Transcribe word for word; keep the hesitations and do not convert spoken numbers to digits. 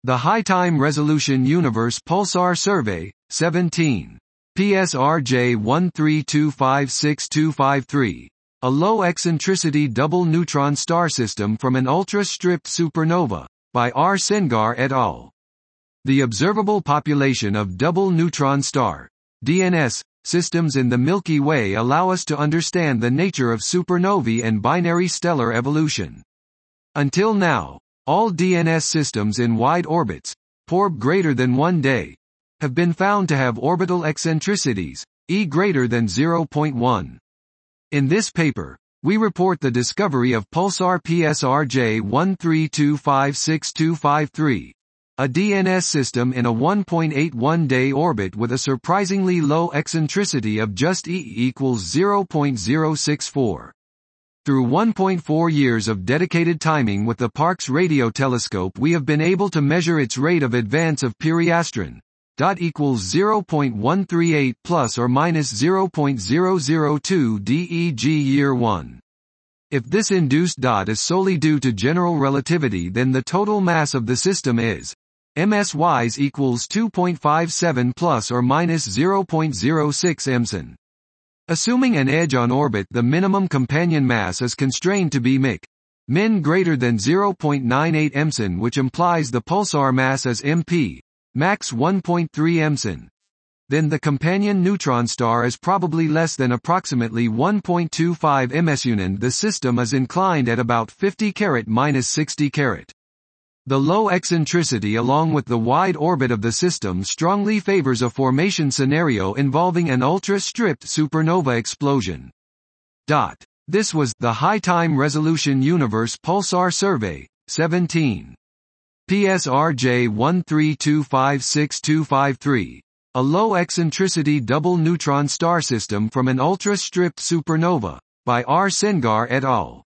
The High Time Resolution Universe Pulsar Survey, seventeen. P S R J one three two five six two five three. A low-eccentricity double neutron star system from an ultra-stripped supernova, by R. Sengar et al. The observable population of double neutron star, D N S, systems in the Milky Way allow us to understand the nature of supernovae and binary stellar evolution. Until now, all D N S systems in wide orbits, P O R B greater than one day, have been found to have orbital eccentricities, E greater than zero point one. In this paper, we report the discovery of pulsar P S R J one three two five six two five three, a D N S system in a one point eight one day orbit with a surprisingly low eccentricity of just E equals zero point zero six four. Through one point four years of dedicated timing with the Parkes radio telescope, we have been able to measure its rate of advance of periastron, dot equals zero point one three eight plus or minus zero point zero zero two D E G year one. If this induced dot is solely due to general relativity, then the total mass of the system is M S Y S equals two point five seven plus or minus zero point zero six emson. Assuming an edge on orbit, the minimum companion mass is constrained to be M I C, min greater than zero point nine eight emson, which implies the pulsar mass as M P, max one point three emson. Then the companion neutron star is probably less than approximately one point two five mesunen. The system is inclined at about fifty carat minus sixty carat. The low eccentricity along with the wide orbit of the system strongly favors a formation scenario involving an ultra-stripped supernova explosion. Dot. This was the High Time Resolution Universe Pulsar Survey, seventeen. P S R J one three two five six two five three, a low-eccentricity double neutron star system from an ultra-stripped supernova, by R. Sengar et al.